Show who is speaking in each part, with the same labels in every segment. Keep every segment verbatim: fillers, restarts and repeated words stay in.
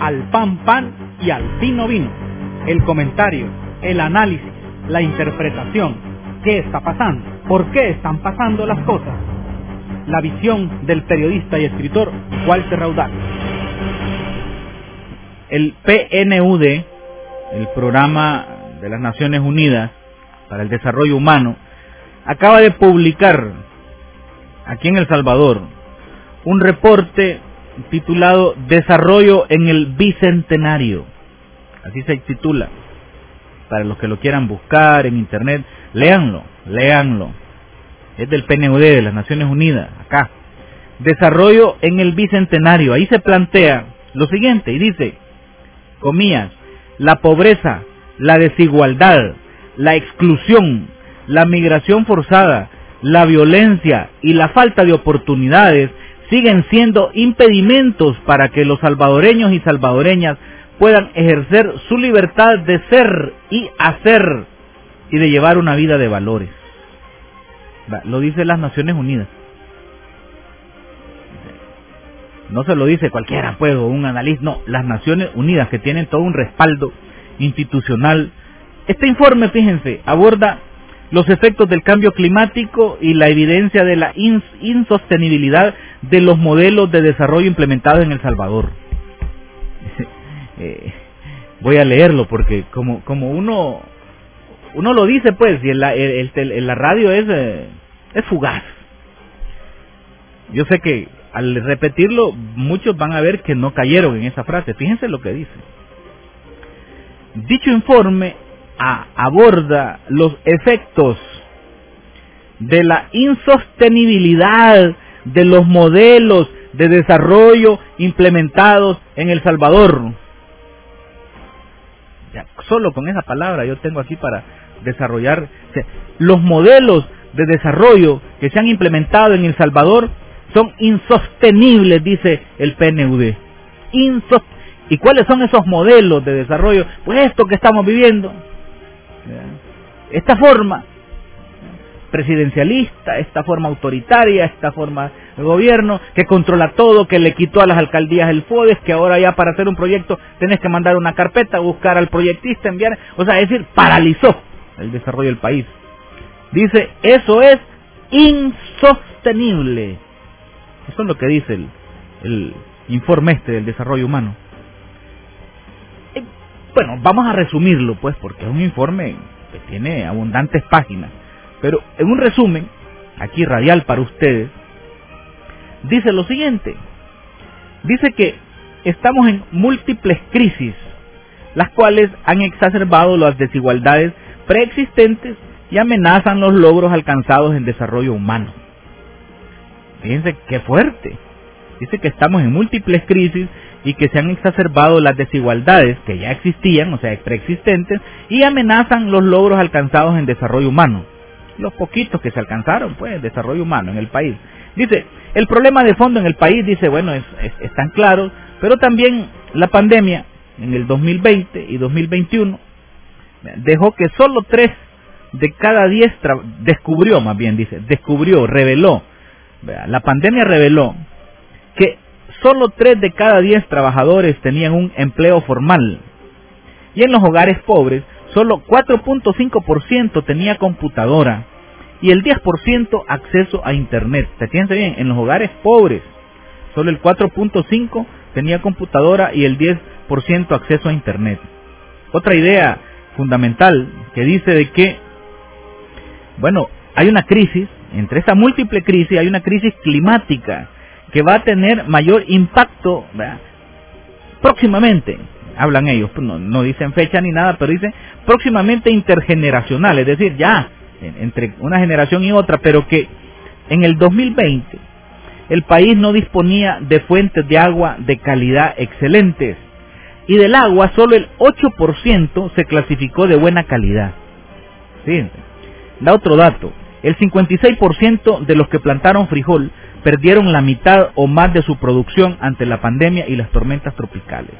Speaker 1: al pan pan y al vino vino. El comentario, el análisis, la interpretación. ¿Qué está pasando? ¿Por qué están pasando las cosas? La visión del periodista y escritor Walter Raudal. El P N U D, el Programa de las Naciones Unidas para el Desarrollo Humano, acaba de publicar aquí en El Salvador un reporte titulado Desarrollo en el Bicentenario. Así se titula. Para los que lo quieran buscar en internet, léanlo, léanlo. Es del P N U D, de las Naciones Unidas, acá. Desarrollo en el Bicentenario. Ahí se plantea lo siguiente, y dice, comillas, la pobreza, la desigualdad, la exclusión, la migración forzada, la violencia y la falta de oportunidades siguen siendo impedimentos para que los salvadoreños y salvadoreñas puedan ejercer su libertad de ser y hacer y de llevar una vida de valores. Lo dice las Naciones Unidas. No se lo dice cualquiera, pues, o un analista. No, las Naciones Unidas, que tienen todo un respaldo institucional. Este informe, fíjense, aborda los efectos del cambio climático y la evidencia de la ins insostenibilidad de los modelos de desarrollo implementados en El Salvador. Eh, voy a leerlo porque como como uno uno lo dice, pues, y en la, el, el, el, la radio es, eh, es fugaz. Yo sé que al repetirlo muchos van a ver que no cayeron en esa frase. Fíjense lo que dice. Dicho informe a, aborda los efectos de la insostenibilidad de los modelos de desarrollo implementados en El Salvador. Ya, solo con esa palabra yo tengo aquí para desarrollar. O sea, los modelos de desarrollo que se han implementado en El Salvador son insostenibles, dice el P N U D. Insost ¿Y cuáles son esos modelos de desarrollo? Pues esto que estamos viviendo. Esta forma presidencialista, esta forma autoritaria, esta forma de gobierno que controla todo, que le quitó a las alcaldías el FODES, que ahora ya para hacer un proyecto tenés que mandar una carpeta, buscar al proyectista, enviar, o sea, es decir, paralizó el desarrollo del país. Dice, eso es insostenible. Eso es lo que dice el, el informe este del desarrollo humano. Y, bueno, vamos a resumirlo, pues, porque es un informe que tiene abundantes páginas. Pero en un resumen, aquí radial para ustedes, dice lo siguiente. Dice que estamos en múltiples crisis, las cuales han exacerbado las desigualdades preexistentes y amenazan los logros alcanzados en desarrollo humano. Fíjense qué fuerte. Dice que estamos en múltiples crisis y que se han exacerbado las desigualdades que ya existían, o sea, preexistentes, y amenazan los logros alcanzados en desarrollo humano. Los poquitos que se alcanzaron, pues, desarrollo humano en el país. Dice, el problema de fondo en el país, dice, bueno, es, es, están claros, pero también la pandemia en el dos mil veinte y dos mil veintiuno dejó que solo tres de cada diez, descubrió más bien, dice, descubrió, reveló, la pandemia reveló que solo tres de cada diez trabajadores tenían un empleo formal, y en los hogares pobres, solo cuatro punto cinco por ciento tenía computadora y el diez por ciento acceso a internet. Fíjense bien, en los hogares pobres, solo el cuatro punto cinco por ciento tenía computadora y el diez por ciento acceso a internet. Otra idea fundamental que dice de que, bueno, hay una crisis, entre esta múltiple crisis hay una crisis climática que va a tener mayor impacto, ¿verdad?, próximamente. Hablan ellos, no, no dicen fecha ni nada, pero dicen próximamente intergeneracional, es decir, ya entre una generación y otra, pero que en el dos mil veinte el país no disponía de fuentes de agua de calidad excelentes, y del agua solo el ocho por ciento se clasificó de buena calidad. Fíjense, da otro dato, el cincuenta y seis por ciento de los que plantaron frijol perdieron la mitad o más de su producción ante la pandemia y las tormentas tropicales.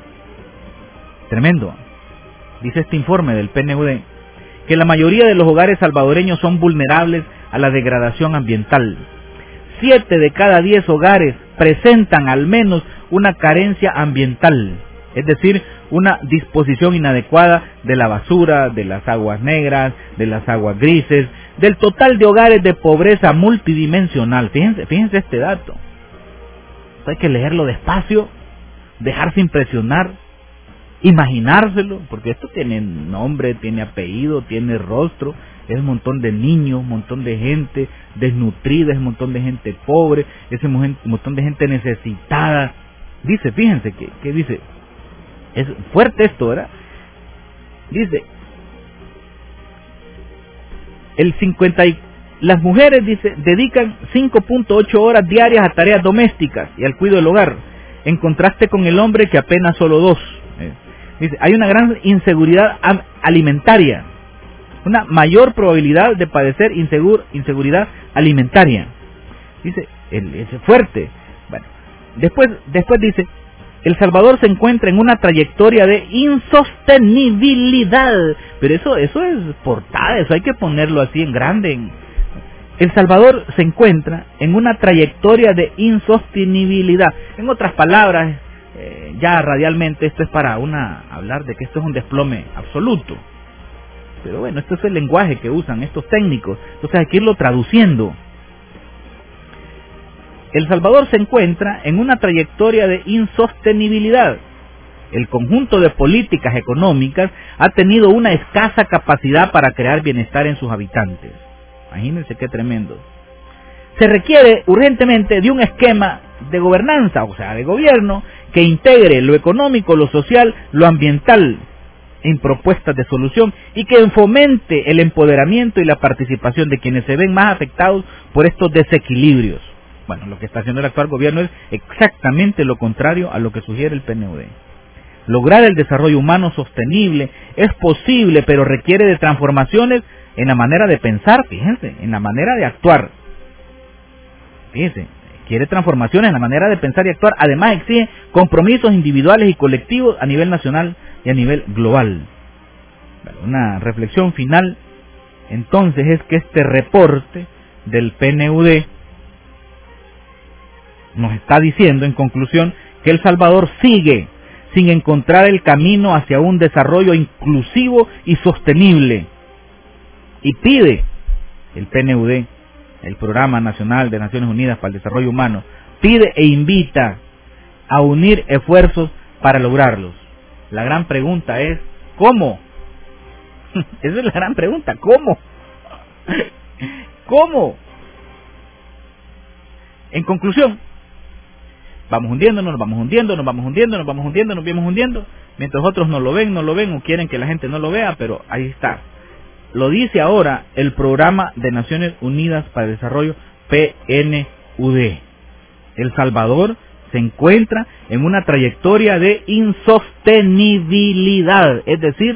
Speaker 1: Tremendo. Dice este informe del P N U D que la mayoría de los hogares salvadoreños son vulnerables a la degradación ambiental. Siete de cada diez hogares presentan al menos una carencia ambiental. es decir, una disposición inadecuada de la basura, de las aguas negras, de las aguas grises, del total de hogares de pobreza multidimensional. Fíjense, fíjense este dato. Hay que leerlo despacio, dejarse impresionar, imaginárselo, porque esto tiene nombre, tiene apellido, tiene rostro, es un montón de niños, un montón de gente desnutrida, es un montón de gente pobre, es un montón de gente necesitada. Dice, fíjense que, que dice, es fuerte esto, ¿verdad? Dice, el cincuenta y, las mujeres, dice, dedican cinco punto ocho horas diarias a tareas domésticas y al cuidado del hogar, en contraste con el hombre que apenas solo dos. Eh, dice, hay una gran inseguridad alimentaria, una mayor probabilidad de padecer insegur, inseguridad alimentaria. Dice, el, es fuerte. Bueno, después, después dice, El Salvador se encuentra en una trayectoria de insostenibilidad. Pero eso, eso es portada, eso hay que ponerlo así en grande. El Salvador se encuentra en una trayectoria de insostenibilidad. En otras palabras, eh, ya radialmente esto es para una hablar de que esto es un desplome absoluto. Pero bueno, este es el lenguaje que usan estos técnicos, entonces hay que irlo traduciendo. El Salvador se encuentra en una trayectoria de insostenibilidad. El conjunto de políticas económicas ha tenido una escasa capacidad para crear bienestar en sus habitantes. Imagínense qué tremendo. Se requiere urgentemente de un esquema de gobernanza, o sea, de gobierno, que integre lo económico, lo social, lo ambiental en propuestas de solución y que fomente el empoderamiento y la participación de quienes se ven más afectados por estos desequilibrios. Bueno, lo que está haciendo el actual gobierno es exactamente lo contrario a lo que sugiere el P N U D. Lograr el desarrollo humano sostenible es posible, pero requiere de transformaciones en la manera de pensar, fíjense, en la manera de actuar. Fíjense, quiere transformaciones en la manera de pensar y actuar. Además exige compromisos individuales y colectivos a nivel nacional y a nivel global. Bueno, una reflexión final, entonces, es que este reporte del P N U D nos está diciendo, en conclusión, que El Salvador sigue sin encontrar el camino hacia un desarrollo inclusivo y sostenible. Y pide el P N U D, el Programa Nacional de Naciones Unidas para el Desarrollo Humano, pide e invita a unir esfuerzos para lograrlos. La gran pregunta es, ¿cómo? Esa es la gran pregunta, ¿cómo? ¿Cómo? En conclusión, vamos hundiéndonos, nos vamos hundiendo, nos vamos hundiendo, nos vamos hundiendo, nos vamos hundiendo, mientras otros no lo ven, no lo ven o quieren que la gente no lo vea, pero ahí está. Lo dice ahora el Programa de Naciones Unidas para el Desarrollo, P N U D. El Salvador se encuentra en una trayectoria de insostenibilidad, es decir,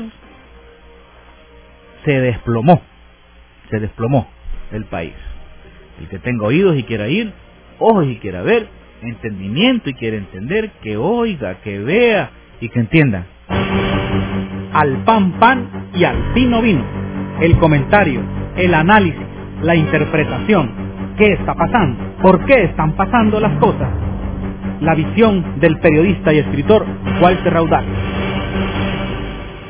Speaker 1: se desplomó, se desplomó el país. El que tenga oídos y quiera ir, ojos y quiera ver, entendimiento y quiera entender, que oiga, que vea y que entienda.
Speaker 2: Al pan pan y al vino vino. El comentario, el análisis, la interpretación. ¿Qué está pasando? ¿Por qué están pasando las cosas? La visión del periodista y escritor Walter Raudal.